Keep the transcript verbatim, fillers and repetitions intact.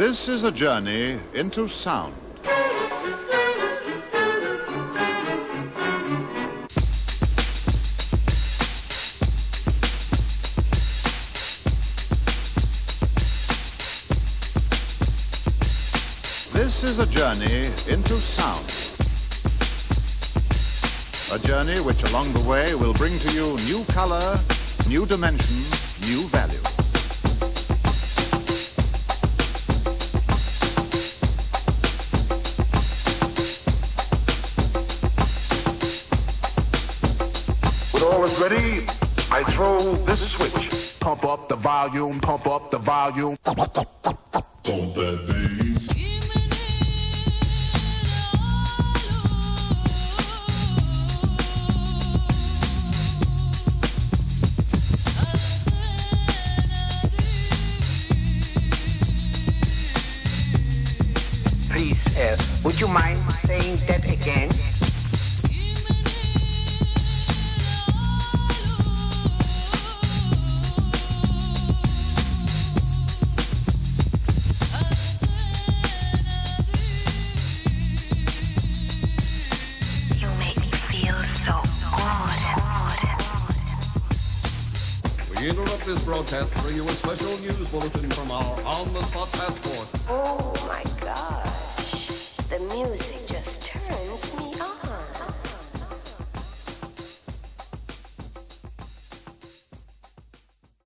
This is a journey into sound. This is a journey into sound. A journey which along the way will bring to you new color, new dimension, new value. When all is ready, I throw this switch. Pump up the volume, pump up the volume. Pump that bass. Please, uh, would you mind saying that again? We interrupt this broadcast to bring you a special news bulletin from our on-the-spot passport.